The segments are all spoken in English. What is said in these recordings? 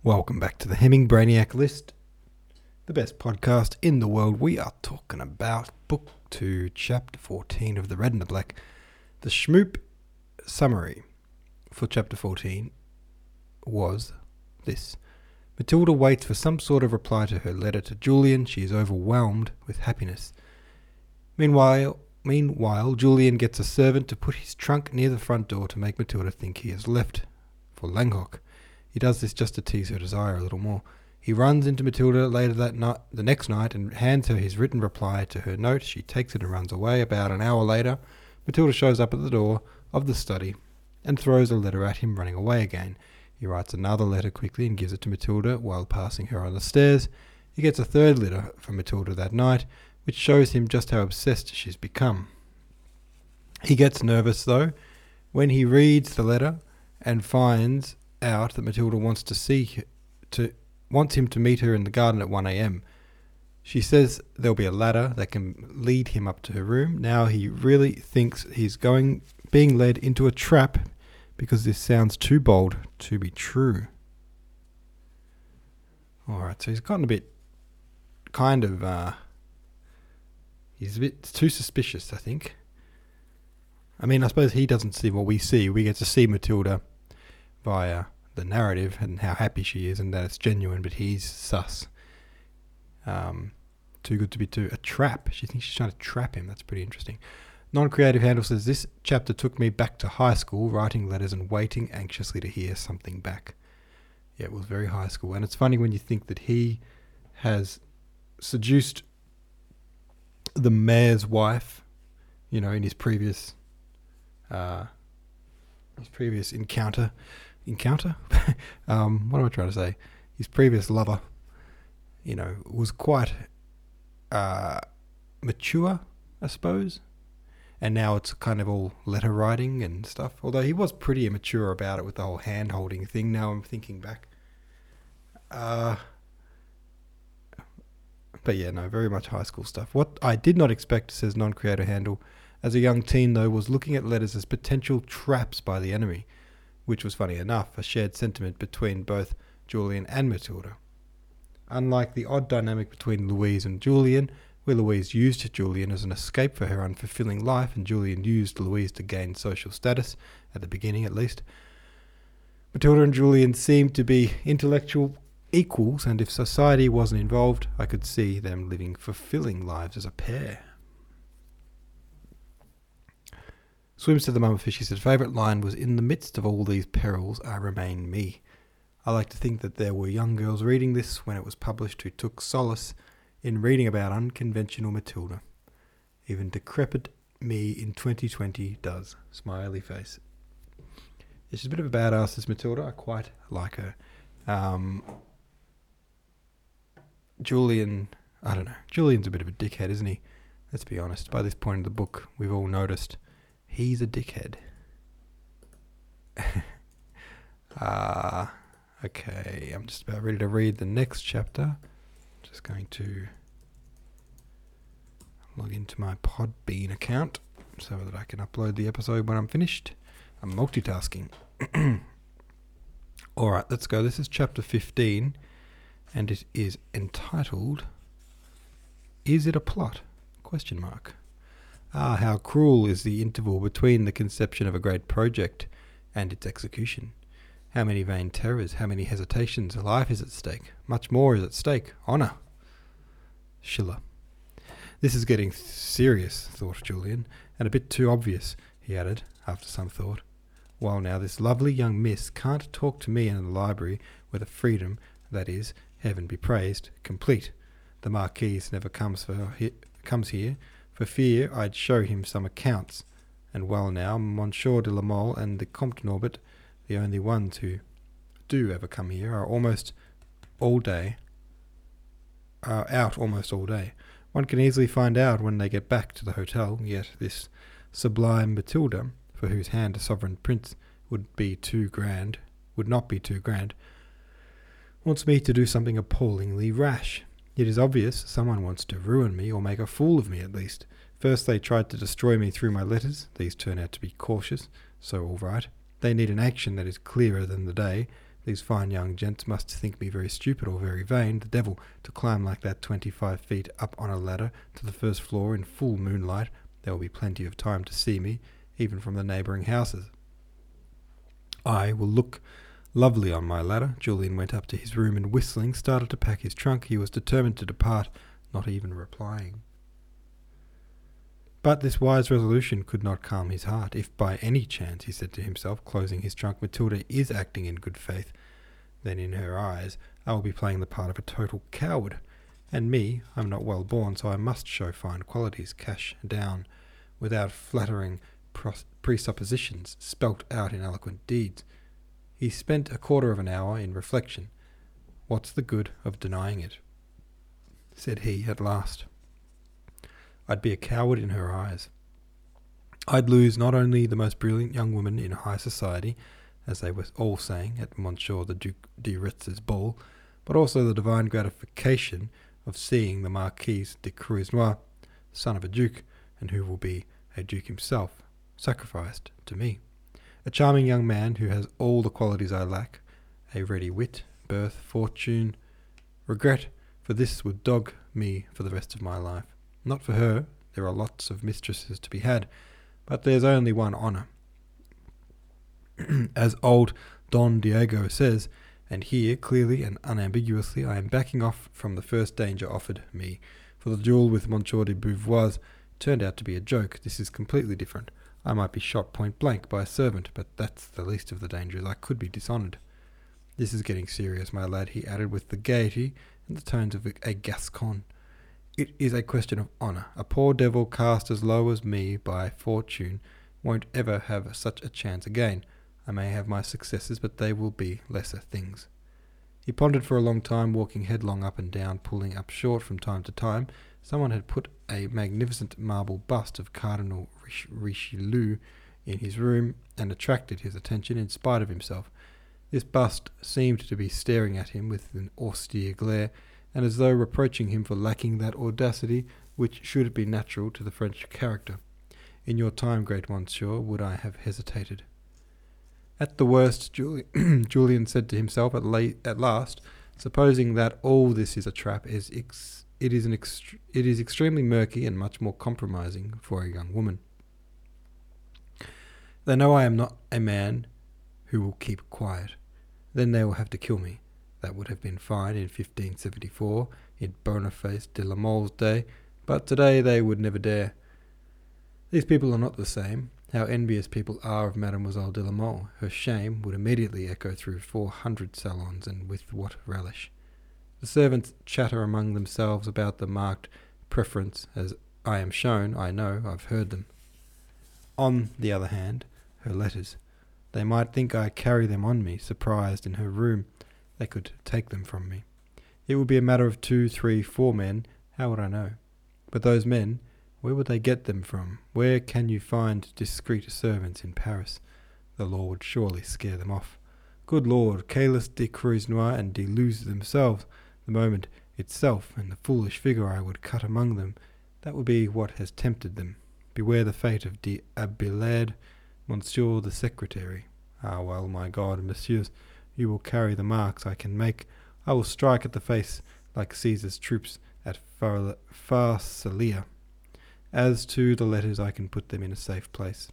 Welcome back to the Hemming Brainiac List, the best podcast in the world. We are talking about Book 2, Chapter 14 of The Red and the Black. The Schmoop summary for Chapter 14 was this. Matilda waits for some sort of reply to her letter to Julian. She is overwhelmed with happiness. Meanwhile, Julian gets a servant to put his trunk near the front door to make Matilda think he has left for Langhock. He does this just to tease her desire a little more. He runs into Matilda later the next night and hands her his written reply to her note. She takes it and runs away. About an hour later, Matilda shows up at the door of the study and throws a letter at him, running away again. He writes another letter quickly and gives it to Matilda while passing her on the stairs. He gets a third letter from Matilda that night, which shows him just how obsessed she's become. He gets nervous, though, when he reads the letter and finds out that Matilda wants him to meet her in the garden at 1 a.m. She says there'll be a ladder that can lead him up to her room. Now he really thinks he's being led into a trap because this sounds too bold to be true. Alright, so he's gotten a bit he's a bit too suspicious, I think. I mean, I suppose he doesn't see what we see. We get to see Matilda via the narrative and how happy she is and that it's genuine, but he's sus. Too good to be true. A trap. She thinks she's trying to trap him. That's pretty interesting. Non-creative handle says, this chapter took me back to high school, writing letters and waiting anxiously to hear something back. Yeah, it was very high school. And it's funny when you think that he has seduced the mayor's wife, in his previous encounter. What am I trying to say? His previous lover, was quite mature, I suppose. And now it's kind of all letter writing and stuff. Although he was pretty immature about it with the whole hand-holding thing. Now I'm thinking back. But yeah, no, very much high school stuff. What I did not expect, says non-creator handle, as a young teen, though, was looking at letters as potential traps by the enemy, which was funny enough, a shared sentiment between both Julian and Matilda. Unlike the odd dynamic between Louise and Julian, where Louise used Julian as an escape for her unfulfilling life and Julian used Louise to gain social status, at the beginning at least, Matilda and Julian seemed to be intellectual equals, and if society wasn't involved, I could see them living fulfilling lives as a pair. Swims to the mummerfish, he said, favourite line was, in the midst of all these perils, I remain me. I like to think that there were young girls reading this when it was published who took solace in reading about unconventional Matilda. Even decrepit me in 2020 does. Smiley face. She's a bit of a badass, this Matilda. I quite like her. Julian, I don't know. Julian's a bit of a dickhead, isn't he? Let's be honest. By this point in the book, we've all noticed he's a dickhead. Okay, I'm just about ready to read the next chapter. Just going to log into my Podbean account so that I can upload the episode when I'm finished. I'm multitasking. Alright, let's go. This is chapter 15, and it is entitled, Is It a Plot? ? Ah, how cruel is the interval between the conception of a great project and its execution. How many vain terrors, how many hesitations, life is at stake. Much more is at stake, honour. Schiller. This is getting serious, thought Julian, and a bit too obvious, he added, after some thought. While now this lovely young miss can't talk to me in the library with a freedom that is, heaven be praised, complete. The Marquise never comes here, for fear I'd show him some accounts. And well now, Monsieur de la Mole and the Comte Norbert, the only ones who do ever come here, are out almost all day. One can easily find out when they get back to the hotel, yet this sublime Matilda, for whose hand a sovereign prince would not be too grand, wants me to do something appallingly rash. It is obvious someone wants to ruin me, or make a fool of me at least. First they tried to destroy me through my letters. These turn out to be cautious, so all right. They need an action that is clearer than the day. These fine young gents must think me very stupid or very vain, the devil, to climb like that 25 feet up on a ladder to the first floor in full moonlight. There will be plenty of time to see me, even from the neighbouring houses. I will look lovely on my ladder. Julian went up to his room and, whistling, started to pack his trunk. He was determined to depart, not even replying. But this wise resolution could not calm his heart. If by any chance, he said to himself, closing his trunk, Matilda is acting in good faith, then in her eyes I will be playing the part of a total coward. And me, I'm not well born, so I must show fine qualities, cash down, without flattering presuppositions, spelt out in eloquent deeds. He spent a quarter of an hour in reflection. What's the good of denying it? Said he at last. I'd be a coward in her eyes. I'd lose not only the most brilliant young woman in high society, as they were all saying at Monsieur the Duc de Retz's ball, but also the divine gratification of seeing the Marquis de Croisenois, son of a duke, and who will be a duke himself, sacrificed to me. A charming young man who has all the qualities I lack, a ready wit, birth, fortune. Regret for this would dog me for the rest of my life. Not for her, there are lots of mistresses to be had, but there's only one honour. As old Don Diego says, and here, clearly and unambiguously, I am backing off from the first danger offered me, for the duel with Monsieur de Beauvois turned out to be a joke. This is completely different. I might be shot point blank by a servant, but that's the least of the dangers. I could be dishonoured. This is getting serious, my lad, he added with the gaiety and the tones of a Gascon. It is a question of honour. A poor devil cast as low as me by fortune won't ever have such a chance again. I may have my successes, but they will be lesser things. He pondered for a long time, walking headlong up and down, pulling up short from time to time. Someone had put a magnificent marble bust of Cardinal Richelieu in his room and attracted his attention in spite of himself. This bust seemed to be staring at him with an austere glare, and as though reproaching him for lacking that audacity which should be natural to the French character. In your time, great monsieur, would I have hesitated? At the worst, Julian said to himself at last, supposing that all this is a trap, it is extremely murky and much more compromising for a young woman. They know I am not a man who will keep quiet. Then they will have to kill me. That would have been fine in 1574, in Boniface de la Mole's day, but today they would never dare. These people are not the same. How envious people are of Mademoiselle de la Mole. Her shame would immediately echo through 400 salons, and with what relish. The servants chatter among themselves about the marked preference, as I am shown, I know, I've heard them. On the other hand, her letters. They might think I carry them on me, surprised in her room. They could take them from me. It would be a matter of 2, 3, 4 men. How would I know? But those men, where would they get them from? Where can you find discreet servants in Paris? The law would surely scare them off. Good Lord, Caylus de Croisenois and de Luz themselves, the moment itself, and the foolish figure I would cut among them, that would be what has tempted them. Beware the fate of de Abelard, Monsieur the Secretary. Ah, well, my God, messieurs, you will carry the marks I can make. I will strike at the face like Caesar's troops at Pharsalia. As to the letters, I can put them in a safe place.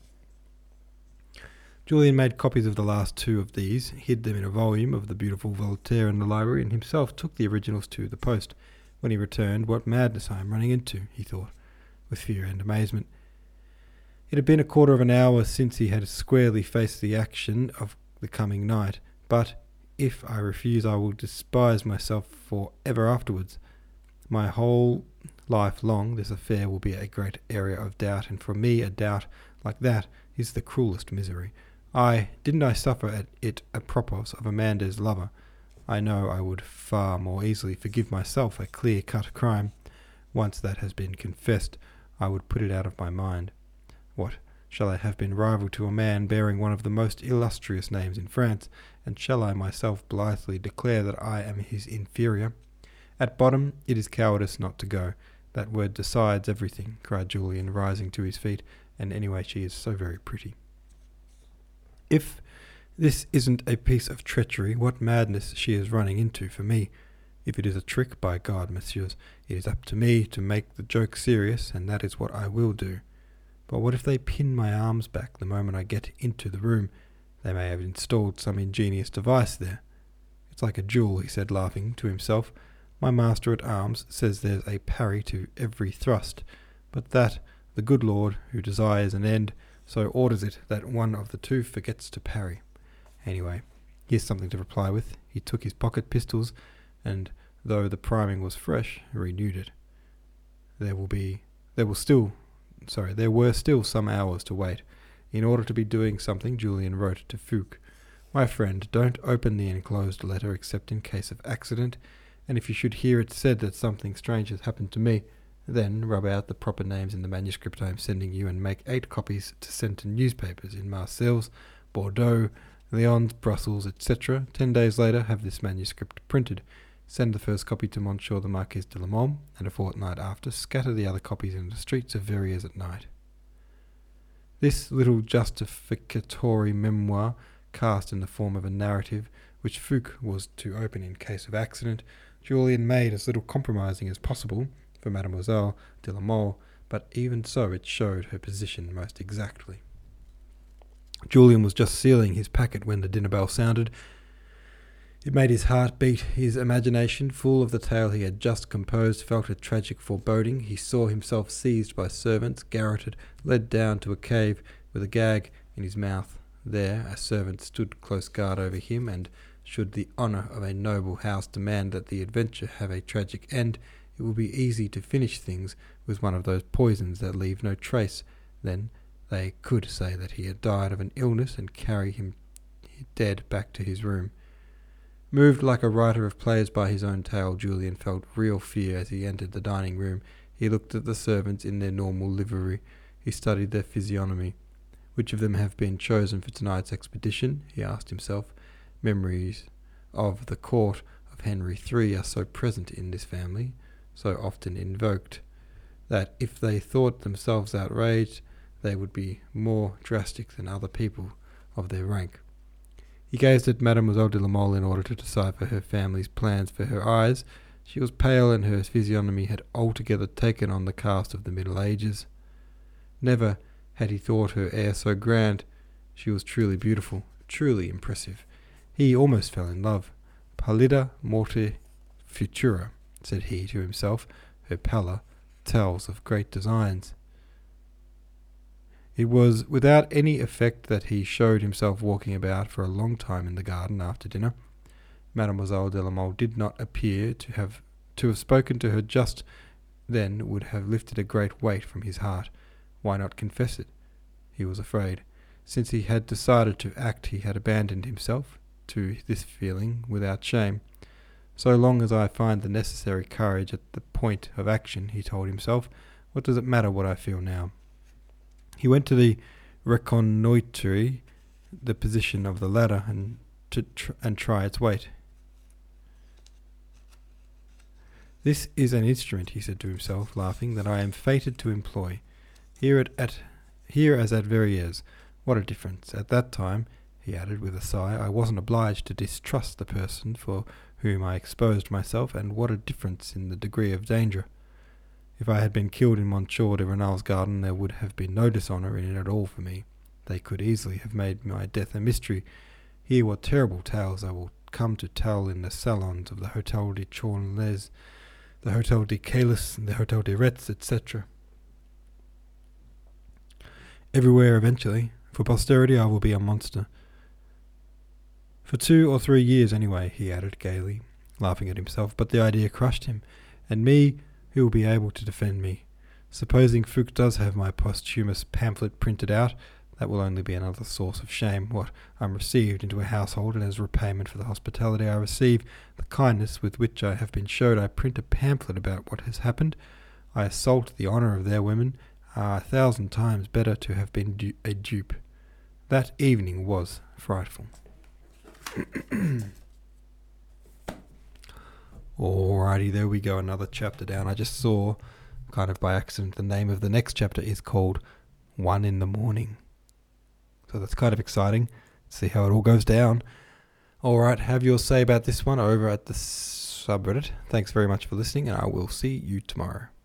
Julian made copies of the last 2 of these, hid them in a volume of the beautiful Voltaire in the library, and himself took the originals to the post. When he returned, what madness I am running into, he thought, with fear and amazement. It had been a quarter of an hour since he had squarely faced the action of the coming night, but if I refuse, I will despise myself for ever afterwards. My whole life long this affair will be a great area of doubt, and for me a doubt like that is the cruelest misery. Didn't I suffer at it apropos of Amanda's lover? I know I would far more easily forgive myself a clear-cut crime. Once that has been confessed, I would put it out of my mind. What, shall I have been rival to a man bearing one of the most illustrious names in France, and shall I myself blithely declare that I am his inferior? At bottom, it is cowardice not to go. That word decides everything, cried Julian, rising to his feet, and anyway she is so very pretty. If This isn't a piece of treachery. What madness she is running into for me. If it is a trick, by God, messieurs, it is up to me to make the joke serious, and that is what I will do. But what if they pin my arms back the moment I get into the room? They may have installed some ingenious device there. It's like a duel, he said, laughing to himself. My master-at-arms says there's a parry to every thrust, but that the good Lord, who desires an end, so orders it that one of the two forgets to parry. Anyway, here's something to reply with. He took his pocket pistols, and though the priming was fresh, renewed it. There were still some hours to wait. In order to be doing something, Julian wrote to Fuchs. My friend, don't open the enclosed letter except in case of accident, and if you should hear it said that something strange has happened to me, then rub out the proper names in the manuscript I am sending you and make 8 copies to send to newspapers in Marseilles, Bordeaux, Lyons, Brussels, etc. 10 days later, have this manuscript printed. Send the first copy to Monsieur the Marquis de la Mole, and a fortnight after, scatter the other copies in the streets of Verrières at night. This little justificatory memoir, cast in the form of a narrative, which Fuchs was to open in case of accident, Julian made as little compromising as possible for Mademoiselle de la Mole, but even so it showed her position most exactly. Julian was just sealing his packet when the dinner bell sounded. It made his heart beat. His imagination, full of the tale he had just composed, felt a tragic foreboding. He saw himself seized by servants, garroted, led down to a cave with a gag in his mouth. There a servant stood close guard over him, and should the honour of a noble house demand that the adventure have a tragic end, it will be easy to finish things with one of those poisons that leave no trace. Then they could say that he had died of an illness and carry him dead back to his room. Moved like a writer of plays by his own tale, Julian felt real fear as he entered the dining room. He looked at the servants in their normal livery. He studied their physiognomy. Which of them have been chosen for tonight's expedition? He asked himself. Memories of the court of Henry III are so present in this family, so often invoked, that if they thought themselves outraged, they would be more drastic than other people of their rank. He gazed at Mademoiselle de la Mole in order to decipher her family's plans for her eyes. She was pale, and her physiognomy had altogether taken on the cast of the Middle Ages. Never had he thought her air so grand. She was truly beautiful, truly impressive. He almost fell in love. Pallida morte futura, said he to himself. Her pallor tells of great designs. It was without any effect that he showed himself walking about for a long time in the garden after dinner. Mademoiselle de la Mole did not appear to have spoken to her just then would have lifted a great weight from his heart. Why not confess it? He was afraid. Since he had decided to act, he had abandoned himself to this feeling without shame. So long as I find the necessary courage at the point of action, he told himself, what does it matter what I feel now? He went to the reconnoitre the position of the ladder and try its weight. This is an instrument, he said to himself, laughing, that I am fated to employ. Here as at Verrières. What a difference. At that time, he added with a sigh, I wasn't obliged to distrust the person for whom I exposed myself, and what a difference in the degree of danger. If I had been killed in Monsieur de Renal's garden, there would have been no dishonour in it at all for me. They could easily have made my death a mystery. Hear what terrible tales I will come to tell in the salons of the Hotel de Tournelles, the Hotel de Caylus, the Hotel de Retz, etc. Everywhere eventually. For posterity I will be a monster. For 2 or 3 years anyway, he added gaily, laughing at himself, but the idea crushed him. And me, who will be able to defend me? Supposing Fuchs does have my posthumous pamphlet printed out, that will only be another source of shame. What, I'm received into a household, and as repayment for the hospitality I receive, the kindness with which I have been showed, I print a pamphlet about what has happened. I assault the honour of their women. 1,000 times better to have been a dupe. That evening was frightful. Alrighty, there we go, another chapter down. I just saw, kind of by accident, the name of the next chapter is called 1 in the Morning. So that's kind of exciting. See how it all goes down. All right, have your say about this one over at the subreddit. Thanks very much for listening, and I will see you tomorrow.